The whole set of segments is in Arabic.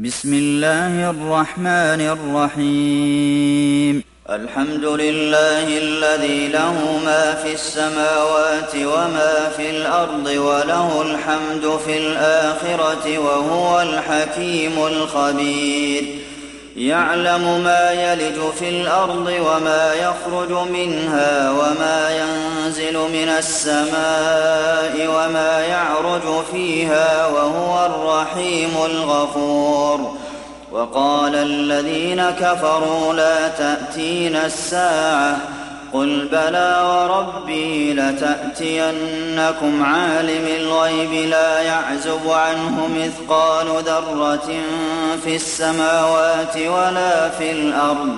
بسم الله الرحمن الرحيم. الحمد لله الذي له ما في السماوات وما في الأرض وله الحمد في الآخرة وهو الحكيم الخبير. يعلم ما يلج في الأرض وما يخرج منها وما ينزل من السماء وما يعرج فيها وهو الرحيم الغفور. وقال الذين كفروا لا تأتينا الساعة قل بلى وربي لتأتينكم عالم الغيب لا يعزب عنه مثقال ذرة في السماوات ولا في الأرض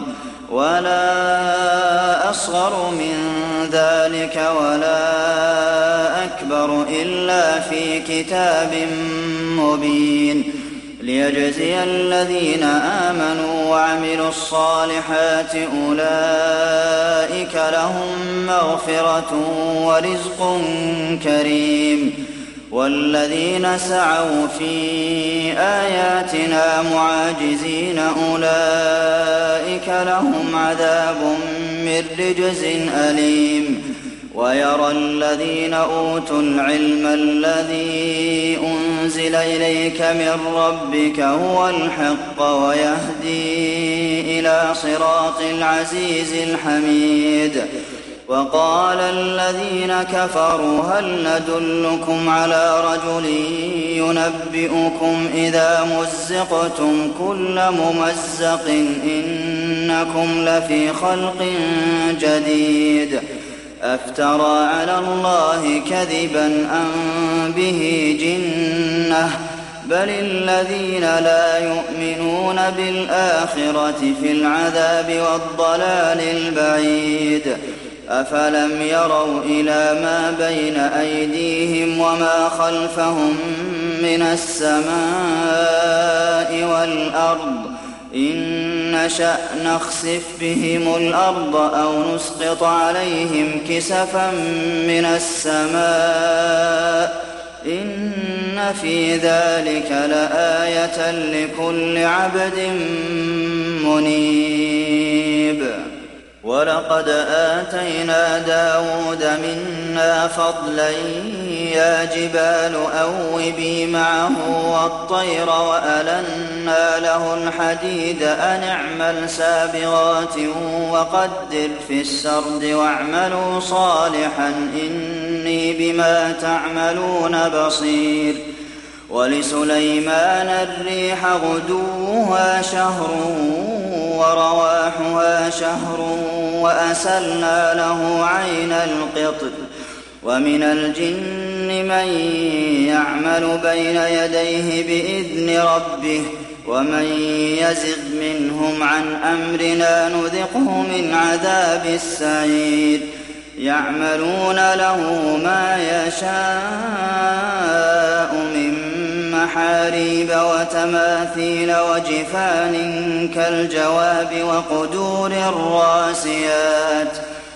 ولا أصغر من ذلك ولا أكبر إلا في كتاب مبين ليجزي الذين آمنوا وعملوا الصالحات أولئك لهم مغفرة ورزق كريم. والذين سعوا في آياتنا معاجزين أولئك لهم عذاب من رجز أليم. ويرى الذين أوتوا العلم الذي أنزل إليك من ربك هو الحق ويهدي إلى صراط العزيز الحميد. وقال الذين كفروا هل ندلكم على رجل ينبئكم إذا مزقتم كل ممزق إنكم لفي خلق جديد أفترى على الله كذبا أم به جنة بل الذين لا يؤمنون بالآخرة في العذاب والضلال البعيد. أفلم يروا إلى ما بين أيديهم وما خلفهم من السماء والأرض إن نشأ نخسف بهم الأرض أو نسقط عليهم كسفا من السماء إن في ذلك لآية لكل عبد منيب. ولقد آتينا داود منا فضلا يا جبال أوبي معه والطير وألنا له الحديد أن اعمل سابغات وقدر في السرد واعملوا صالحا إني بما تعملون بصير. ولسليمان الريح غدوها شهر ورواحها شهر وأسلنا له عين القطر. ومن الجن من يعمل بين يديه بإذن ربه ومن يزغ منهم عن أمرنا نذقه من عذاب السعير. يعملون له ما يشاء من محاريب وتماثيل وجفان كالجواب وقدور الراسيات.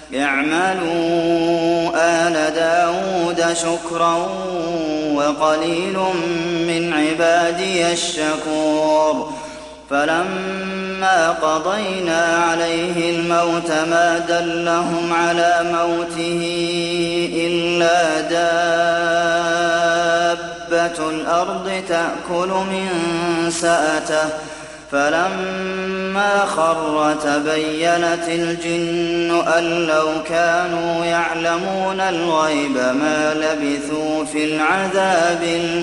اعملوا آل داود شكرا وقليل من عبادي الشكور. فلما قضينا عليه الموت ما دلهم على موته إلا دابة الأرض تأكل من سأته فلما خر تبينت الجن أن لو كانوا يعلمون الغيب ما لبثوا في العذاب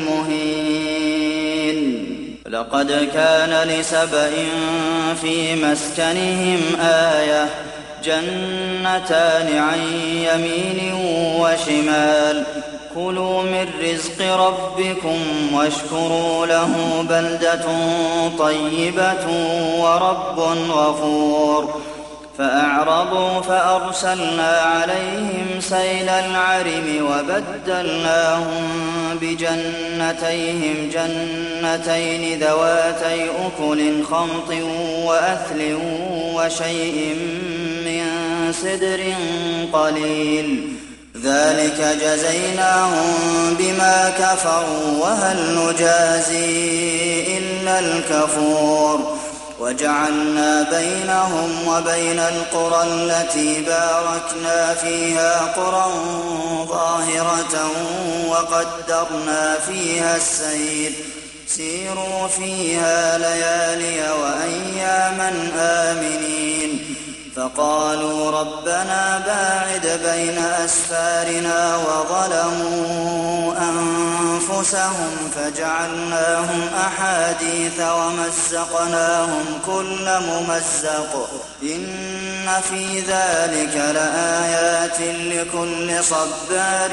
المهين. لقد كان لسبإ في مسكنهم آية جنتان عن يمين وشمال كلوا من رزق ربكم واشكروا له بلدة طيبة ورب غفور. فأعرضوا فأرسلنا عليهم سيل العرم وبدلناهم بجنتيهم جنتين ذواتي أكل خمط وأثل وشيء من سدر قليل ذلك جزيناهم بما كفروا وهل نجازي إلا الكفور وجعلنا بينهم وبين القرى التي باركنا فيها قرى ظاهرة وقدرنا فيها السير سيروا فيها ليالي وأياما آمنين فقالوا ربنا باعد بين أسفارنا وظلموا أنفسهم فجعلناهم أحاديث ومزقناهم كل ممزق إن في ذلك لآيات لكل صبار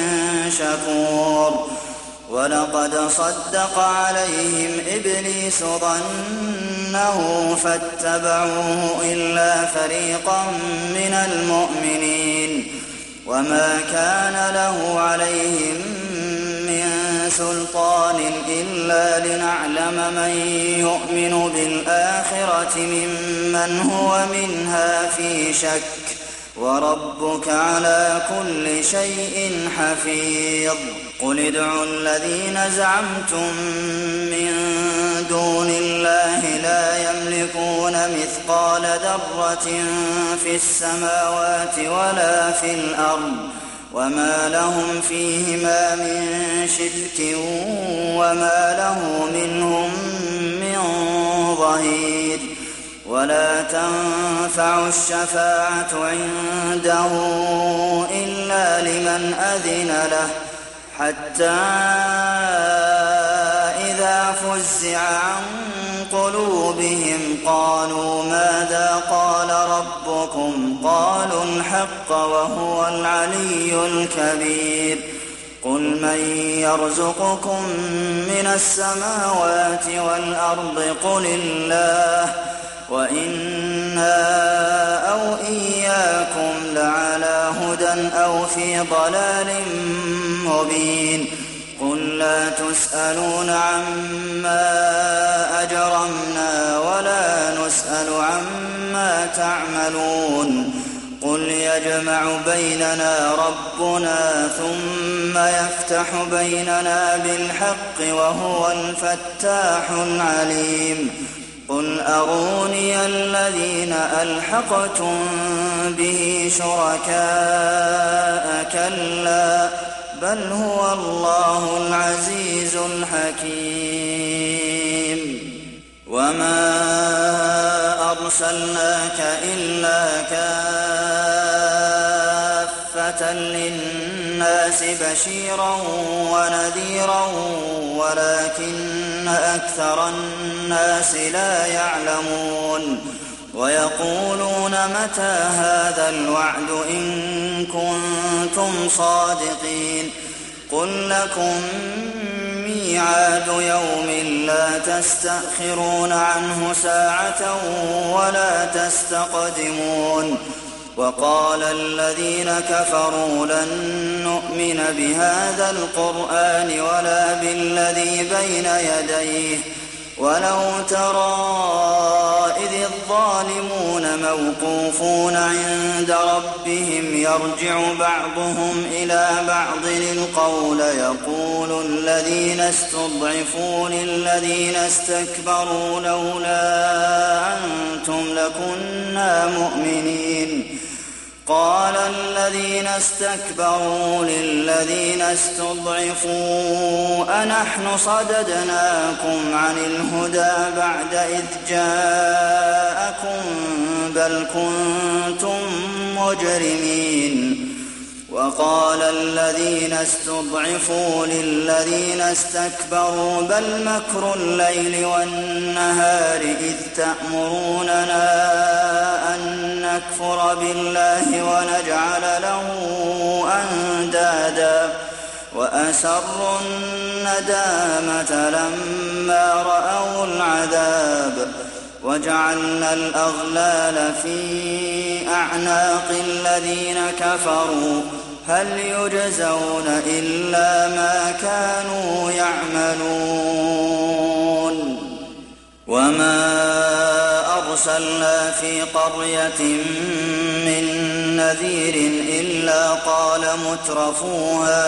شكور ولقد صدق عليهم إبليس ظنه فاتبعوه إلا فريقا من المؤمنين وما كان له عليهم من سلطان إلا لنعلم من يؤمن بالآخرة ممن هو منها في شك وربك على كل شيء حفيظ قل ادعوا الذين زعمتم من دون الله لا يملكون مثقال ذرة في السماوات ولا في الأرض وما لهم فيهما من شرك وما له منهم من ظهير ولا تنفع الشفاعة عنده إلا لمن أذن له حتى إذا فزع عن قلوبهم قالوا ماذا قال ربكم قالوا الحق وهو العلي الكبير قل من يرزقكم من السماوات والأرض قل الله وإنا أو إياكم لعلى هدى أو في ضلال مبين قل لا تسألون عما أجرمنا ولا نسأل عما تعملون قل يجمع بيننا ربنا ثم يفتح بيننا بالحق وهو الفتاح العليم قل أروني الذين ألحقتم به شركاء كلا بل هو الله العزيز الحكيم وما أرسلناك إلا كافة للناس بشيرا ونذيرا ولكن أكثر الناس لا يعلمون ويقولون متى هذا الوعد إن كنتم صادقين قل لكم ميعاد يوم لا تستأخرون عنه ساعة ولا تستقدمون وقال الذين كفروا لن نؤمن بهذا القرآن ولا بالذي بين يديه ولو ترى إذ الظالمون موقوفون عند ربهم يرجع بعضهم إلى بعض القول يقول الذين استضعفوا للذين استكبروا لولا أنتم لكنا مؤمنين قال الذين استكبروا للذين استضعفوا أنحن صددناكم عن الهدى بعد إذ جاءكم بل كنتم مجرمين وقال الذين استضعفوا للذين استكبروا بل مكر الليل والنهار إذ تأمروننا أن نكفر بالله ونجعل له أندادا وأسروا الندامة لما رأوا العذاب وجعلنا الأغلال في أعناق الذين كفروا هل يجزون إلا ما كانوا يعملون وما أرسلنا في قرية من نذير إلا قال مترفوها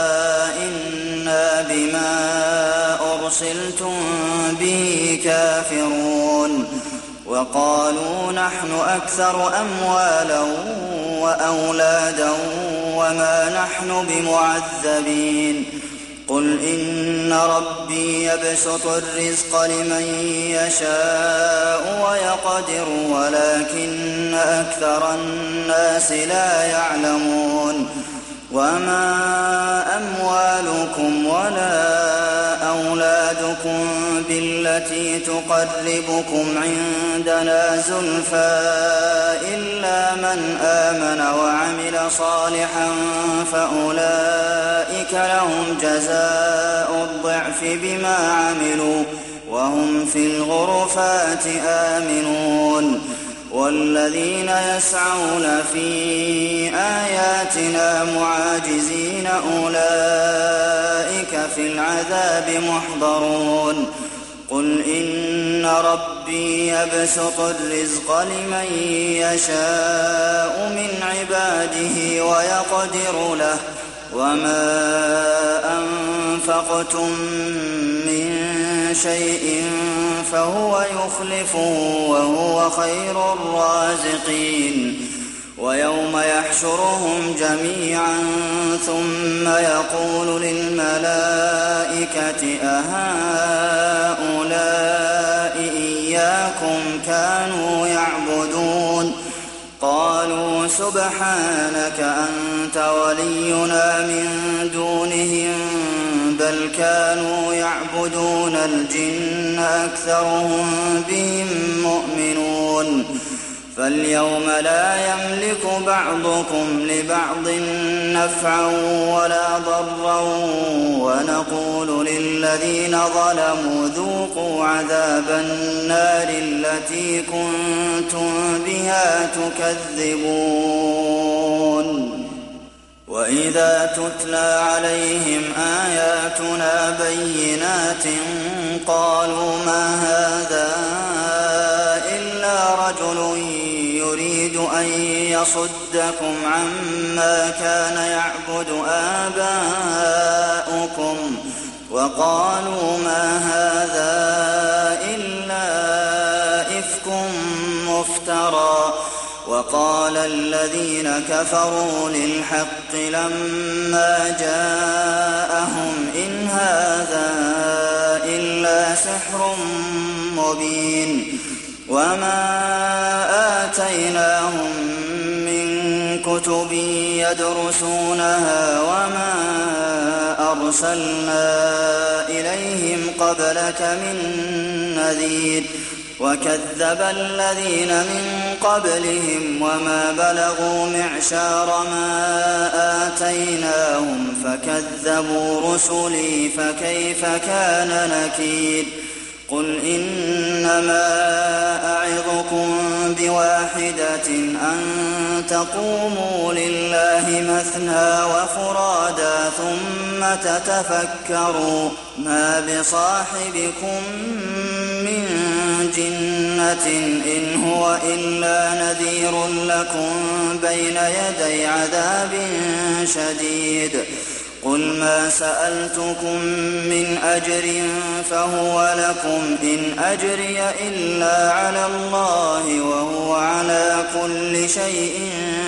إنا بما أرسلتم به كافرون وقالوا نحن أكثر أموالا وأولادا وما نحن بمعذبين قل إن ربي يبسط الرزق لمن يشاء ويقدر ولكن أكثر الناس لا يعلمون وما أموالكم ولا أولادكم بالتي تقربكم عندنا زلفى إلا من آمن وعمل صالحا فأولئك لهم جزاء الضعف بما عملوا وهم في الغرفات آمنون والذين يسعون في آياتنا معاجزين أولئك في العذاب محضرون قل إن ربي يبسط الرزق لمن يشاء من عباده ويقدر له وما أنفقتم من شيء فهو يخلفه وهو خير الرازقين ويوم يحشرهم جميعا ثم يقول للملائكة أهؤلاء إياكم كانوا يعبدون قالوا سبحانك أنت ولينا من دونهم بل كانوا يعبدون الجن أكثرهم بهم مؤمنون فاليوم لا يملك بعضكم لبعض نفعا ولا ضرا ونقول للذين ظلموا ذوقوا عذاب النار التي كنتم بها تكذبون وإذا تتلى عليهم آياتنا بينات قالوا ما هذا إلا رجل يريد أن يصدكم عما كان يعبد آباؤكم وقالوا ما هذا إلا إفك مفترى وقال الذين كفروا للحق لما جاءهم إن هذا إلا سحر مبين وما آتيناهم من كتب يدرسونها وما أرسلنا إليهم قبلك من نذير وكذب الذين من قبلهم وما بلغوا معشار ما آتيناهم فكذبوا رسلي فكيف كان نكير قل إنما أعظكم بواحدة أن تقوموا لله مثنى وفرادا ثم تتفكروا ما بصاحبكم من جنة إن هو إلا نذير لكم بين يدي عذاب شديد قل ما سألتكم من أجر فهو لكم إن أجري إلا على الله وهو على كل شيء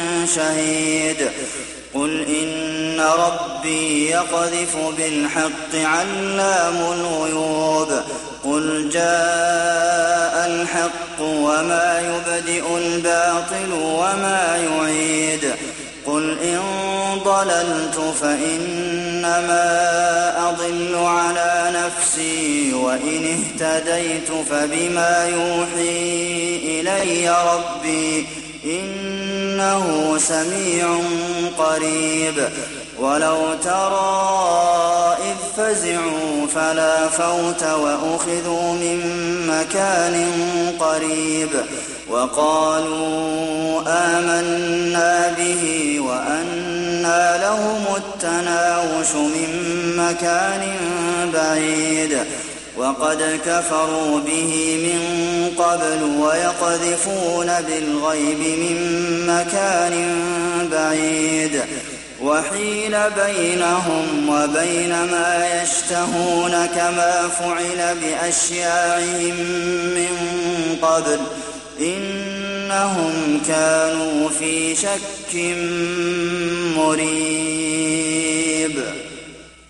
شهيد قل إن ربي يقذف بالحق علام الغيوب قل جاء الحق وما يبدئ الباطل وما يعيد قل إن ضللت فإنما أضل على نفسي وإن اهتديت فبما يوحي إلي ربي إنه سميع قريب ولو ترى إذ فزعوا فلا فوت وأخذوا من مكان قريب وقالوا آمنا به وأنى لهم التناوش من مكان بعيد وقد كفروا به من قَبْلُ وَيَقْذِفُونَ بِالْغَيْبِ مِن مَّكَانٍ بَعِيدٍ وَحِيلَ بَيْنَهُمْ وَبَيْنَ مَا يَشْتَهُونَ كَمَا فُعِلَ بِأَشْيَاعِهِم مِّن قَبْلُ ۚ إِنَّهُمْ كَانُوا فِي شَكٍّ مُّرِيبٍ